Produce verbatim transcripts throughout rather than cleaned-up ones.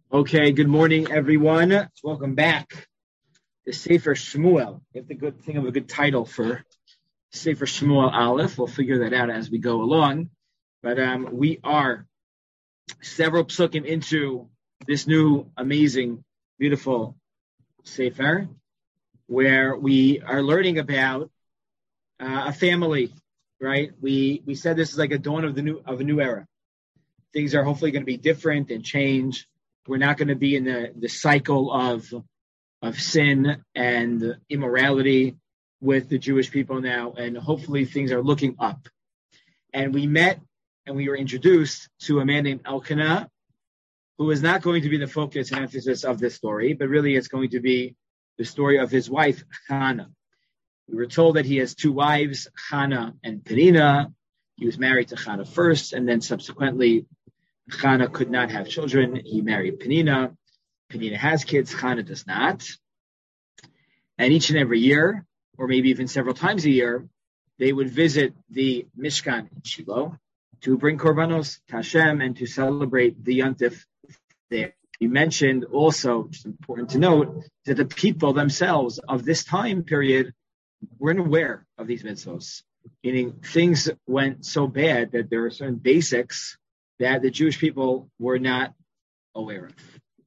Okay, good morning, everyone. Welcome back to Sefer Shmuel. You have to go think of a good title for Sefer Shmuel Aleph. We'll figure that out as we go along. But um, we are several psukim into this new, amazing, beautiful Sefer, where we are learning about uh, a family. Right? We we said this is like a dawn of the new of a new era. Things are hopefully going to be different and change. We're not going to be in the, the cycle of of sin and immorality with the Jewish people now, and hopefully things are looking up. And we met and we were introduced to a man named Elkanah, who is not going to be the focus and emphasis of this story, but really it's going to be the story of his wife, Hannah. We were told that he has two wives, Hannah and Penina. He was married to Hannah first, and then subsequently Hannah could not have children. He married Penina. Penina has kids. Hannah does not. And each and every year, or maybe even several times a year, they would visit the Mishkan in Shiloh to bring korbanos to Hashem and to celebrate the Yontif there. You mentioned also, which is important to note, that the people themselves of this time period weren't aware of these mitzvos. Meaning things went so bad that there are certain basics that the Jewish people were not aware of.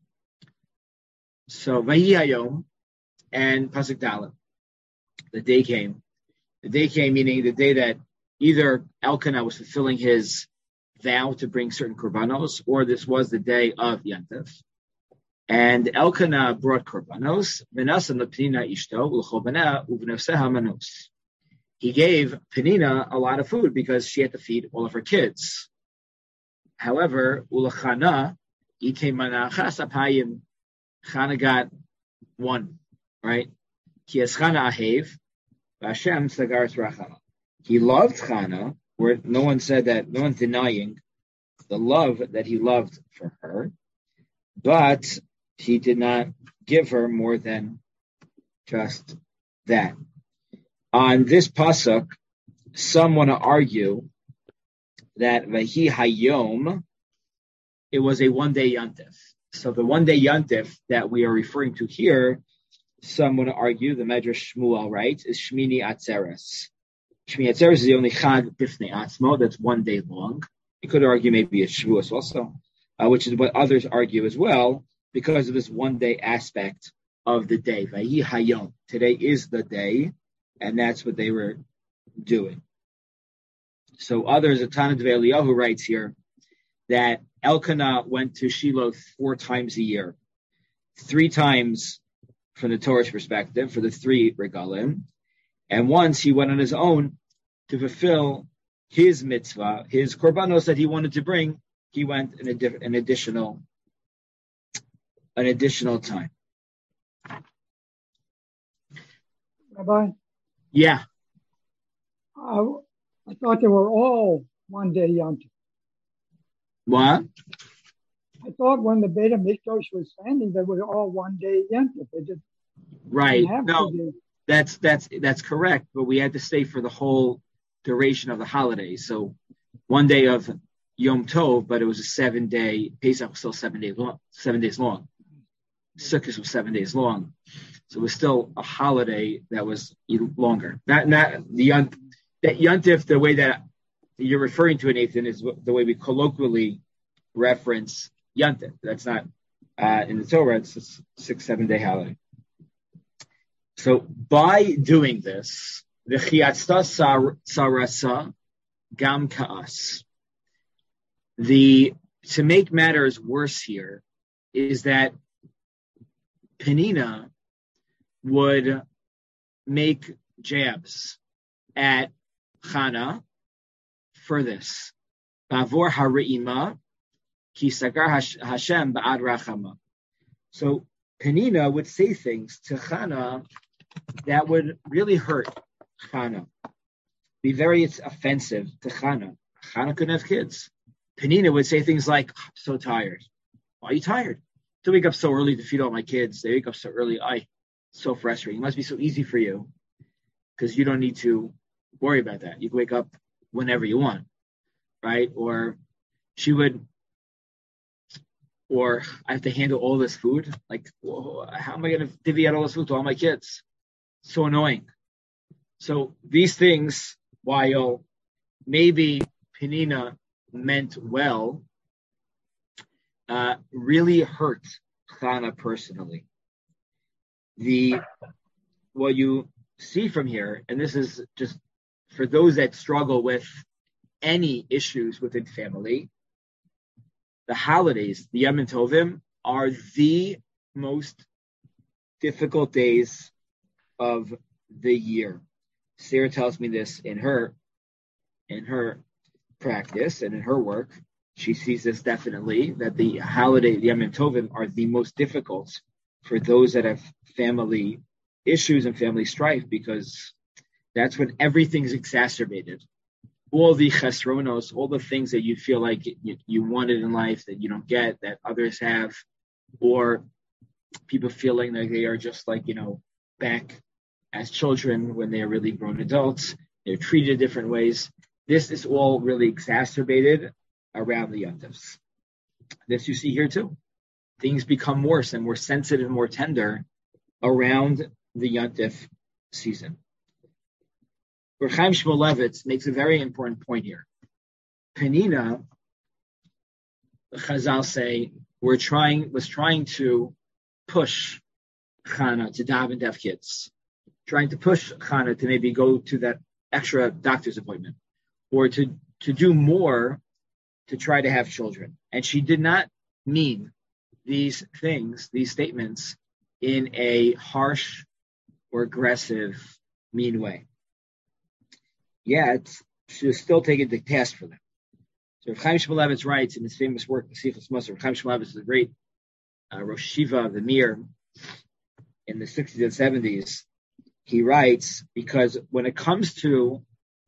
So, Vayi Hayom and Pasuk Dalet, the day came. The day came, meaning the day that either Elkanah was fulfilling his vow to bring certain korbanos, or this was the day of Yantif. And Elkanah brought korbanos. V'nasan lePenina ishto u'lchobana u'v'nefseha manos. He gave Penina a lot of food because she had to feed all of her kids. However, Ulachana, ite manachas apayim, Chana got one, right? Ki es Chana ahev, v'Hashem sagaras rachama. He loved Chana, where no one said that, no one's denying the love that he loved for her, but he did not give her more than just that. On this pasuk, some want to argue that Vahi Hayom, it was a one-day Yantif. So the one-day Yantif that we are referring to here, some want to argue, the Medrash Shmuel writes, is Shmini Atzeres. Shmini Atzeres is the only Chag Bifnei Atzmo that's one day long. You could argue maybe it's Shavuos also, uh, which is what others argue as well, because of this one-day aspect of the day. Vahi Hayom. Today is the day, and that's what they were doing. So others, Tana Dvei Eliyahu writes here that Elkanah went to Shiloh four times a year, three times from the Torah's perspective for the three regalim, and once he went on his own to fulfill his mitzvah, his korbanos that he wanted to bring. He went an, adi- an additional, an additional time. Rabbi? Yeah. Uh, I thought they were all one day Yontif. What? I thought when the Beit HaMikdash was standing, they were all one day Yontif. They just Right. didn't have No, two days. that's that's that's correct. But we had to stay for the whole duration of the holiday. So one day of Yom Tov, but it was a seven day. Pesach was still seven days long. Seven days long. Sukkot was seven days long. So it was still a holiday that was longer. Not not the Yont, that Yontif, the way that you're referring to it, Nathan, is the way we colloquially reference Yontif. That's not uh, in the Torah. It's a six, seven day holiday. So by doing this, the Chiyatzta Sarasa Gam Ka'as, the to make matters worse here is that Penina would make jabs at Chana for this. Bavor Hari'ima Ki Sagar Hashem Ba'ad Rachama. So Penina would say things to Chana that would really hurt Chana, be very offensive to Chana. Chana couldn't have kids. Penina would say things like, I'm so tired. Why are you tired? To wake up so early to feed all my kids. They wake up so early. I, so frustrating. It must be so easy for you because you don't need to worry about that. You can wake up whenever you want, right? Or she would or I have to handle all this food. Like, whoa, how am I going to divvy out all this food to all my kids? So annoying. So these things, while maybe Penina meant well, uh, really hurt Chana personally. The what you see from here, and this is just for those that struggle with any issues within family, the holidays, the Yom Tovim, are the most difficult days of the year. Sarah tells me this in her in her practice and in her work. She sees this definitely, that the holiday, the Yom Tovim, are the most difficult for those that have family issues and family strife, because that's when everything's exacerbated. All the chesronos, all the things that you feel like you, you wanted in life that you don't get, that others have, or people feeling like they are just like, you know, back as children when they are really grown adults. They're treated different ways. This is all really exacerbated around the yontifs. This you see here too. Things become worse and more sensitive and more tender around the yontif season. Reb Chaim Shmulevitz makes a very important point here. Penina, the Chazal say, we're trying was trying to push Chana to daven to have kids, trying to push Chana to maybe go to that extra doctor's appointment, or to, to do more to try to have children. And she did not mean these things, these statements, in a harsh or aggressive, mean way. Yet, she was still taken to task for them. So Reb Chaim Shmulevitz writes in his famous work, the Sichos Musar. Reb Chaim Shmulevitz is a great uh, Rosh Yeshiva of the Mir in the sixties and seventies. He writes, because when it comes to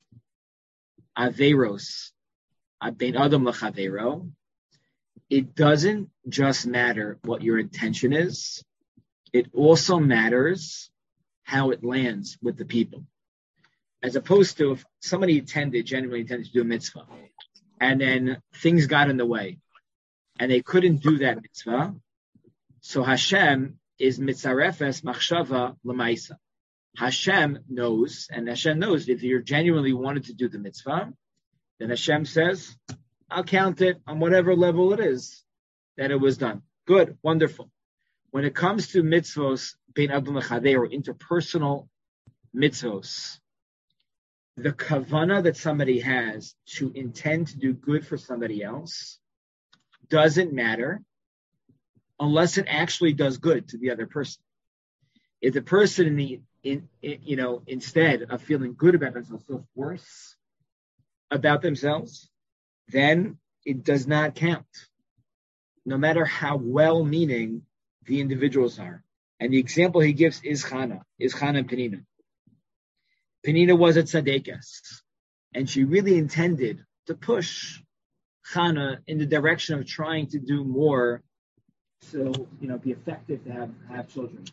Averos, Ben Adam L'Chavero, it doesn't just matter what your intention is. It also matters how it lands with the people. As opposed to if somebody intended, genuinely intended to do a mitzvah, and then things got in the way, and they couldn't do that mitzvah, so Hashem is mitzarefes machshava l'maisa. Hashem knows, and Hashem knows if you genuinely wanted to do the mitzvah, then Hashem says, I'll count it on whatever level it is that it was done. Good, wonderful. When it comes to mitzvos, bein adam l'chaver, or interpersonal mitzvos, the kavana that somebody has to intend to do good for somebody else doesn't matter unless it actually does good to the other person. If the person in the in, in you know instead of feeling good about themselves feels worse about themselves, then it does not count, no matter how well-meaning the individuals are. And the example he gives is Chana, is Chana and Penina. Penina was a tzaddikas, and she really intended to push Chana in the direction of trying to do more, so you know, be effective to have, have children.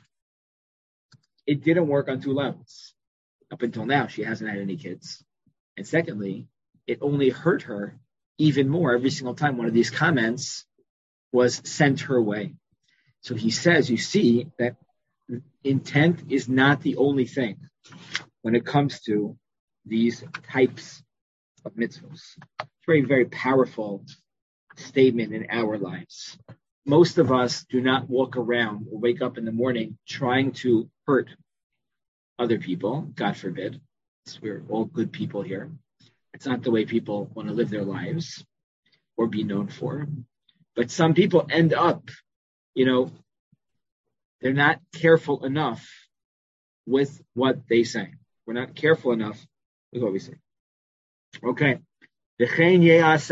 It didn't work on two levels. Up until now, she hasn't had any kids. And secondly, it only hurt her even more every single time one of these comments was sent her way. So he says, you see that intent is not the only thing when it comes to these types of mitzvahs. It's a very, very powerful statement in our lives. Most of us do not walk around or wake up in the morning trying to hurt other people, God forbid. We're all good people here. It's not the way people want to live their lives or be known for. But some people end up, you know, they're not careful enough with what they say. We're not careful enough with what we say. Okay. And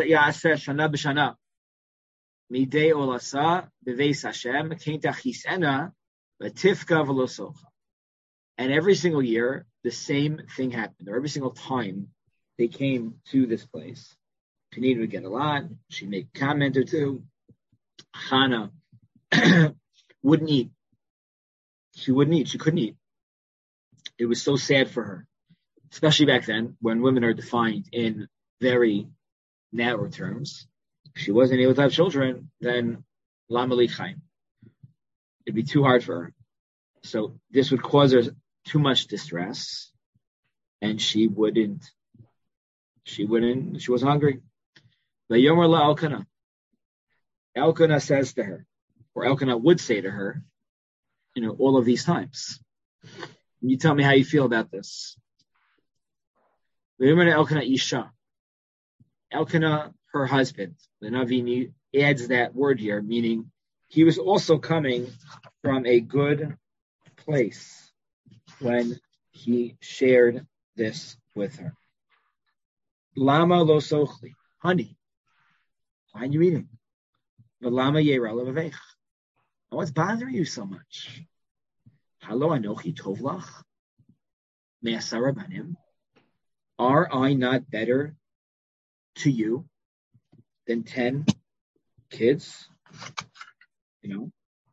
every single year, the same thing happened. Or every single time they came to this place, Penina would get a lot. She'd make a comment or two. Chana wouldn't eat. She wouldn't eat. She couldn't eat. It was so sad for her, especially back then when women are defined in very narrow terms. If she wasn't able to have children, then Lama li chaim. It'd be too hard for her. So this would cause her too much distress, and she wouldn't, she wouldn't, she wasn't hungry. Vayomer la Elkanah. Elkanah says to her, or Elkanah would say to her, you know, all of these times. You tell me how you feel about this. Vayomer Elkanah Isha. Elkanah, her husband. The Navi adds that word here, meaning he was also coming from a good place when he shared this with her. Lama lo sochli. Honey, why are you eating? Lama yera levavech. What's bothering you so much? Halo anochi tov lach me'asara banim. Are I not better to you than ten kids? You know?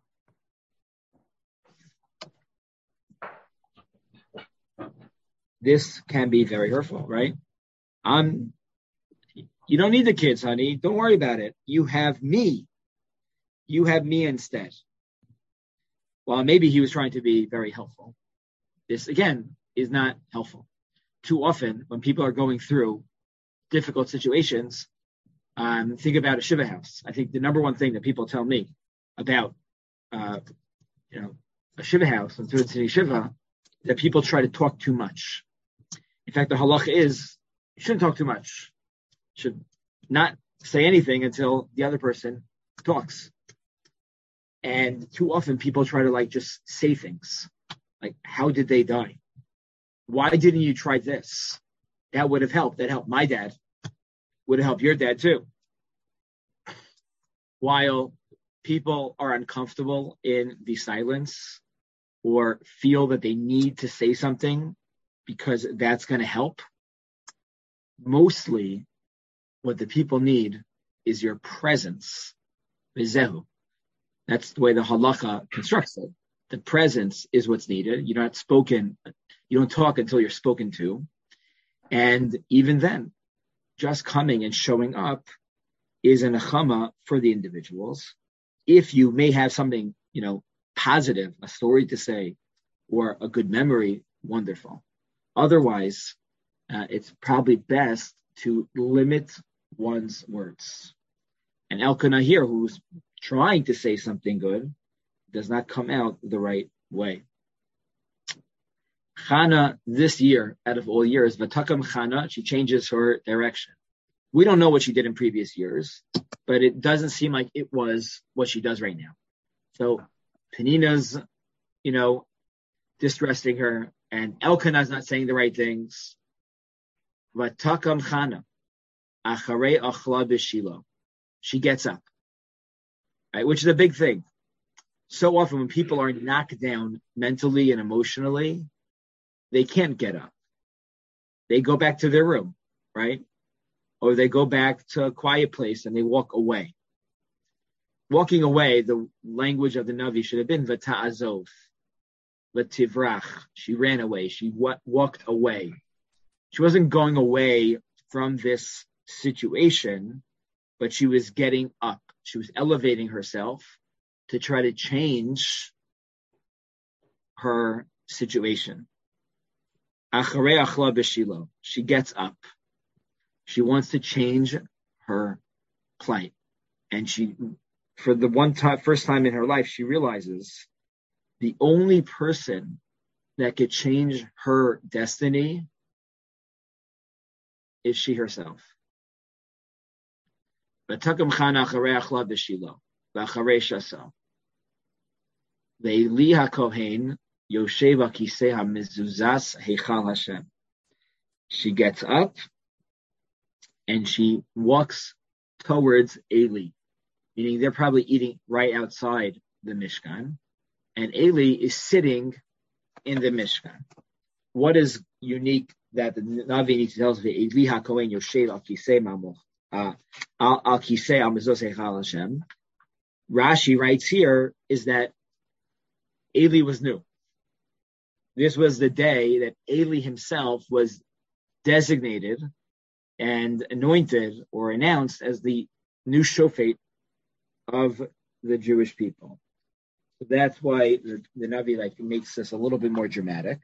This can be very hurtful, right? Um, you don't need the kids, honey. Don't worry about it. You have me. You have me instead. Well, maybe he was trying to be very helpful. This, again, is not helpful. Too often, when people are going through difficult situations, um, think about a shiva house. I think the number one thing that people tell me about, uh, you know, a shiva house and through the shiva, that people try to talk too much. In fact, the halacha is you shouldn't talk too much. You should not say anything until the other person talks. And too often people try to like just say things like, how did they die? Why didn't you try this? That would have helped. That helped my dad. Would have helped your dad too. While people are uncomfortable in the silence or feel that they need to say something because that's going to help, mostly what the people need is your presence. Vizehu. That's the way the halacha constructs it. The presence is what's needed. You're not spoken. You don't talk until you're spoken to. And even then, just coming and showing up is an nechama for the individuals. If you may have something, you know, positive, a story to say, or a good memory, wonderful. Otherwise, uh, it's probably best to limit one's words. And Elkanah here, who's trying to say something good, does not come out the right way. Chana, this year, out of all years, Vatakam Chana, she changes her direction. We don't know what she did in previous years, but it doesn't seem like it was what she does right now. So Penina's, you know, distressing her, and Elkanah's not saying the right things. Vatakam Chana, Acharei Achla B'Shilo. She gets up, right, which is a big thing. So often when people are knocked down mentally and emotionally, they can't get up. They go back to their room, right? Or they go back to a quiet place and they walk away. Walking away, the language of the Navi should have been Vata'azov, Vativrach. She ran away. She w- walked away. She wasn't going away from this situation, but she was getting up. She was elevating herself to try to change her situation. Acharei achla b'shilo. She gets up. She wants to change her plight. And she, for the one time, first time in her life, she realizes the only person that could change her destiny is she herself. V'takam chana acharei achla b'shilo. V'acharei shasa. Ve'eli hakohen Yoshev Akisei HaMezuzas Heichal Hashem. She gets up and she walks towards Eli, meaning they're probably eating right outside the Mishkan, and Eli is sitting in the Mishkan. What is unique that the Navi needs to tell us? Eli HaKohen Yoshev Akisei Mamoch Akisei HaMezuzas Heichal Hashem. Rashi writes here is that Eli was new. This was the day that Eli himself was designated and anointed or announced as the new shofet of the Jewish people. So that's why the, the Navi like makes this a little bit more dramatic,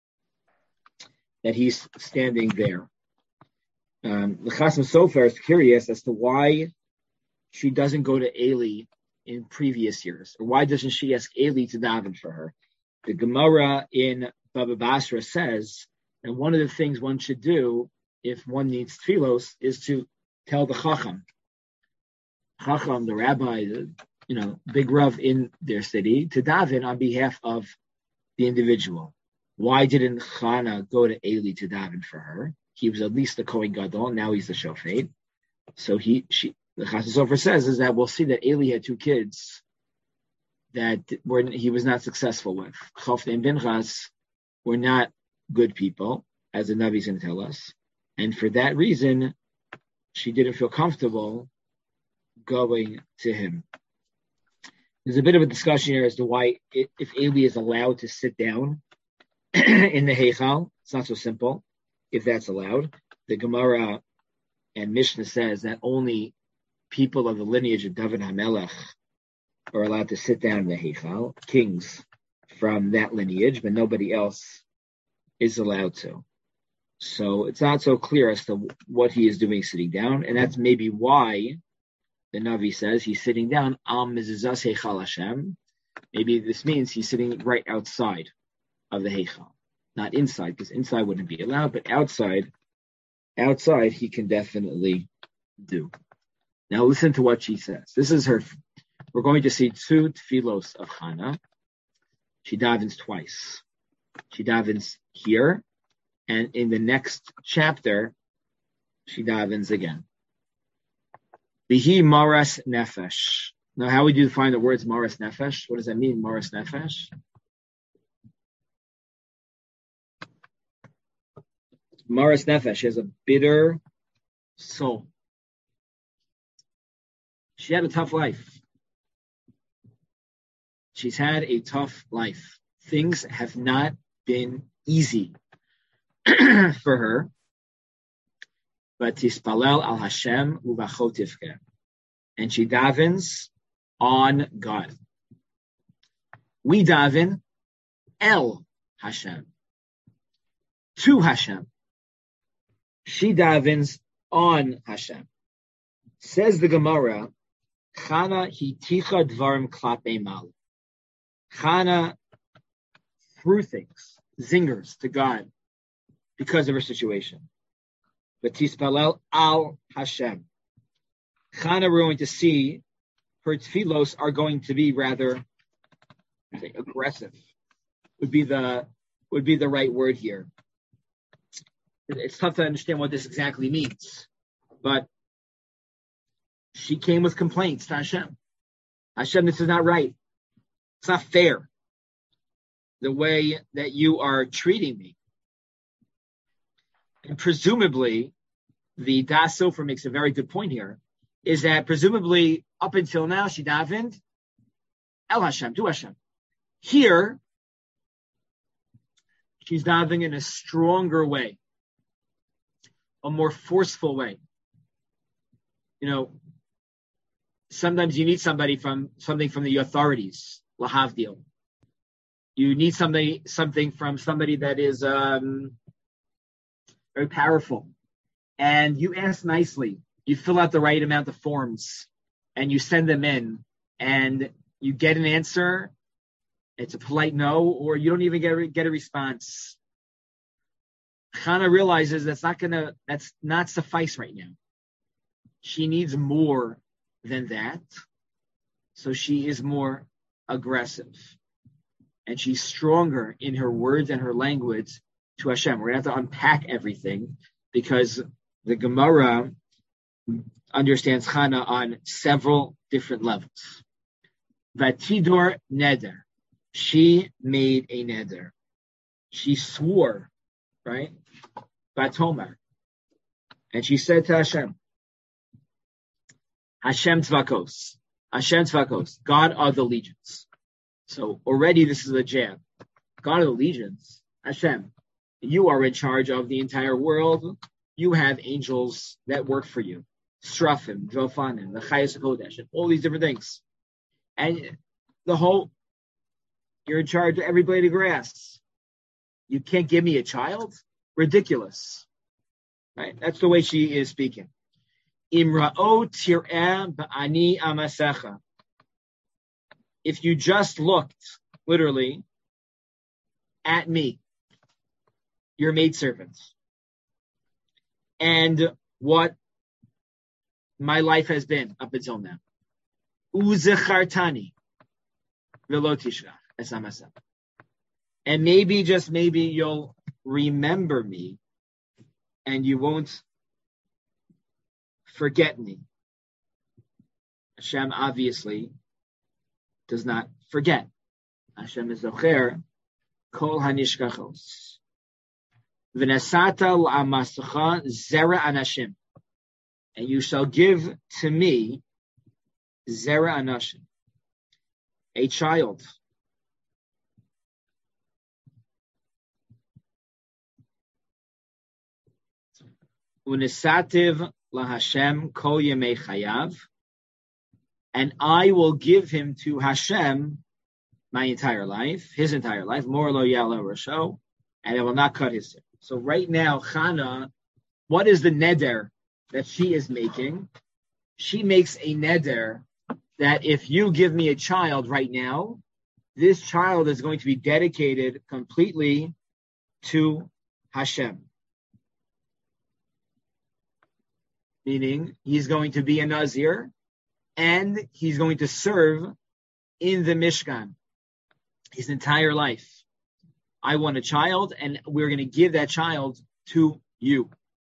that he's standing there. Um, the Chasam Sofer is curious as to why she doesn't go to Eli in previous years, or why doesn't she ask Eli to daven for her? The Gemara in Baba Basra says that one of the things one should do if one needs tfilos is to tell the Chacham, Chacham, the rabbi, the you know big Rav in their city, to daven on behalf of the individual. Why didn't Chana go to Eli to daven for her? He was at least the Kohen Gadol. Now he's the Shofet. So he, she, the Chasam Sofer says is that we'll see that Eli had two kids that were he was not successful with. Chofni and Pinchas were not good people, as the Navi is going to tell us, and for that reason, she didn't feel comfortable going to him. There's a bit of a discussion here as to why, if Eli is allowed to sit down in the Heichal, it's not so simple. If that's allowed, the Gemara and Mishnah says that only people of the lineage of David HaMelech are allowed to sit down in the Heichal, kings from that lineage, but nobody else is allowed to. So it's not so clear as to what he is doing sitting down, and that's maybe why the Navi says he's sitting down al mezuzas Heichal Hashem. Maybe this means he's sitting right outside of the Heichal. Not inside, because inside wouldn't be allowed, but outside, outside he can definitely do. Now listen to what she says. This is her, we're going to see two tfilos of Chana. She davens twice. She davens here, and in the next chapter, she davens again. Bihi maras nefesh. Now how would you define the words maras nefesh? What does that mean, maras nefesh? Maras nefesh, she has a bitter soul. She had a tough life. She's had a tough life. Things have not been easy for her. But tispalel al Hashem uvachotivke, and she davens on God. We daven el Hashem, to Hashem. She davens on Hashem. Says the Gemara, Chana hiticha dvarim klape mal. Chana threw things, zingers to God because of her situation. But tispalel al Hashem. Chana, we're going to see her tfilos are going to be rather say, aggressive. Would be the would be the right word here. It's tough to understand what this exactly means, but she came with complaints to Hashem. Hashem, this is not right. It's not fair. The way that you are treating me. And presumably, the Das Sofer makes a very good point here, is that presumably up until now she davened El Hashem, to Hashem. Here, she's davening in a stronger way, a more forceful way. You know, sometimes you need somebody from something from the authorities, lahavdil. You need somebody something from somebody that is um, very powerful. And you ask nicely. You fill out the right amount of forms and you send them in and you get an answer. It's a polite no, or you don't even get a, get a response. Chana realizes that's not gonna, that's not suffice right now. She needs more than that. So she is more aggressive. And she's stronger in her words and her language to Hashem. We're going to have to unpack everything because the Gemara understands Chana on several different levels. Vatidor neder. She made a neder. She swore, right? Vatomer. And she said to Hashem, Hashem Tzvakos. Hashem Tzvakos. God of the legions. So already this is a jab. God of the legions. Hashem. You are in charge of the entire world. You have angels that work for you. Strafim, Jofanim, the Chayas HaKodesh, and all these different things. And the whole, you're in charge of every blade of grass. You can't give me a child? Ridiculous. Right? That's the way she is speaking. Imra'o tir'eh ba'ani amasecha. If you just looked, literally, at me, your maidservant, and what my life has been up until now. Uzechartani v'lo tishrach es amasecha. And maybe, just maybe, you'll remember me, and you won't forget me. Hashem obviously does not forget. Hashem is zocher kol hanishkachos. V'nesata l'amasecha zera anashim. And you shall give to me zera anashim, a child. Unesativ laHashem kol yemei chayav, and I will give him to Hashem my entire life, his entire life, mor lo ya'ala rasho, and I will not cut his hair. So right now, Chana, what is the neder that she is making? She makes a neder that if you give me a child right now, this child is going to be dedicated completely to Hashem. Meaning, he's going to be a Nazir, and he's going to serve in the Mishkan his entire life. I want a child, and we're going to give that child to you.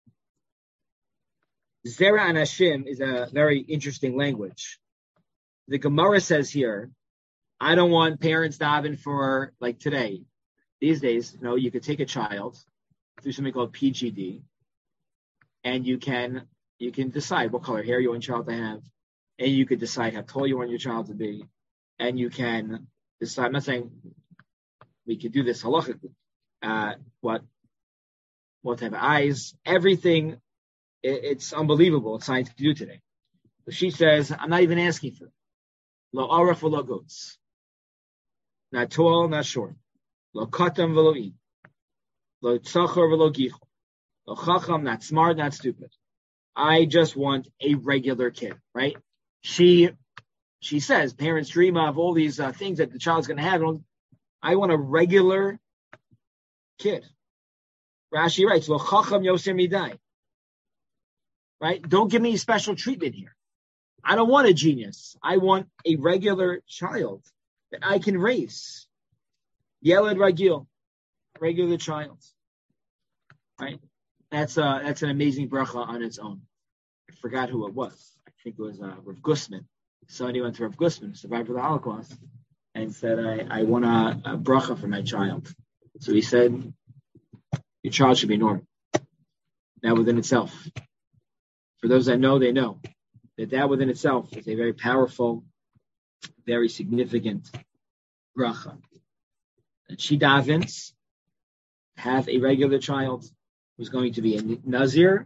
Zera Anashim is a very interesting language. The Gemara says here, I don't want parents daven for, like today. These days, you know, you could take a child through something called P G D, and you can you can decide what color hair you want your child to have, and you could decide how tall you want your child to be, and you can decide, I'm not saying we could do this halachically, uh, what, what type of eyes, everything, it, it's unbelievable what science can do today. So she says, I'm not even asking for it. Lo araf v'lo goats. Not tall, not short. Lo katam v'lo im. Lo tzachor v'lo gichol. Lo chacham, not smart, not stupid. I just want a regular kid, right? She she says parents dream of all these uh, things that the child's going to have. I want a regular kid. Rashi writes, "Lo chacham yoser midai." Right? Don't give me special treatment here. I don't want a genius. I want a regular child that I can raise. Yeled ragil, regular child. Right? That's uh that's an amazing bracha on its own. I forgot who it was. I think it was uh, Rav Gusman. Somebody went to Rav Gusman, survived the Holocaust, and said, I, I want a, a bracha for my child. So he said, your child should be normal. That within itself. For those that know, they know that that within itself is a very powerful, very significant bracha. And she davens, have a regular child who's going to be a Nazir,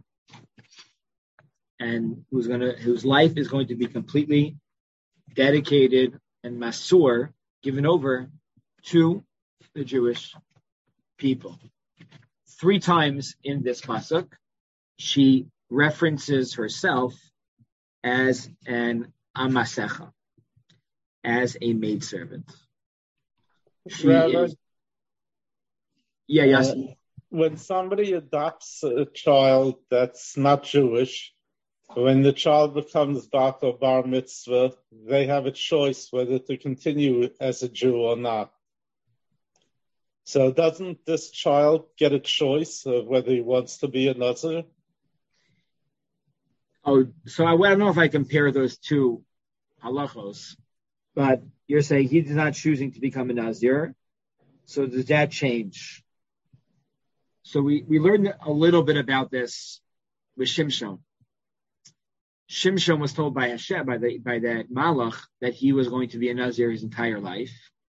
and who's going to, whose life is going to be completely dedicated and masur, given over to the Jewish people. Three times in this pasuk, she references herself as an amasecha, as a maidservant. She Rabbi, is, yeah, yes. Uh, when somebody adopts a child that's not Jewish, when the child becomes bar or bar mitzvah, they have a choice whether to continue as a Jew or not. So doesn't this child get a choice of whether he wants to be a Nazir? Oh, so I, I don't know if I compare those two halachos, but you're saying he's not choosing to become a Nazir. So does that change? So we, we learned a little bit about this with Shimshon. Shimshon was told by Hashem, by the by that Malach, that he was going to be a Nazir his entire life.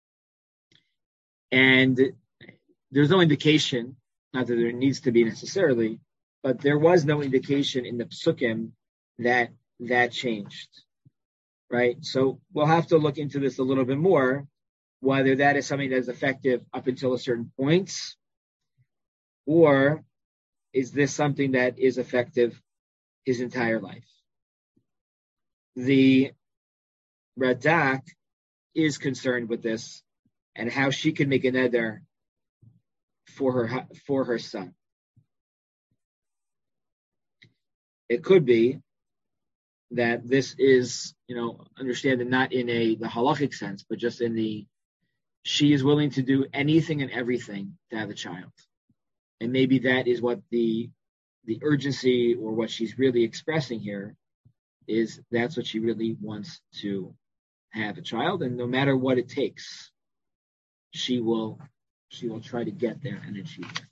And there's no indication, not that there needs to be necessarily, but there was no indication in the Psukim that that changed. right? So we'll have to look into this a little bit more, whether that is something that is effective up until a certain point, or is this something that is effective his entire life? The Radak is concerned with this and how she can make a neder for her for her son. It could be that this is, you know, understand it not in a the halachic sense, but just in the she is willing to do anything and everything to have a child. And maybe that is what the the urgency or what she's really expressing here is. That's what she really wants to have a child, and no matter what it takes, she will she will try to get there and achieve it.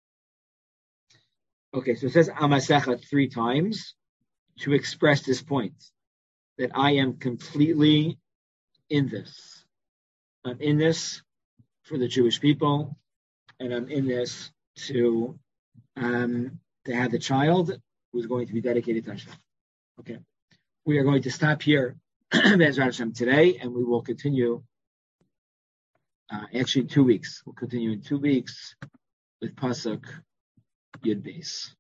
Okay, so it says Amasecha three times to express this point, that I am completely in this. I'm in this for the Jewish people, and I'm in this to um, to have the child who's going to be dedicated to Hashem. Okay, we are going to stop here Be'ezrat Hashem today, and we will continue. Uh, actually, two weeks. We'll continue in two weeks with Pasuk Yud Beis.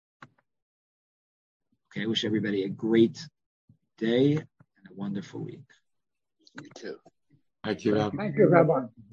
Okay, I wish everybody a great day and a wonderful week. You too. Thank you, Rabbi. Thank you, Rabbi.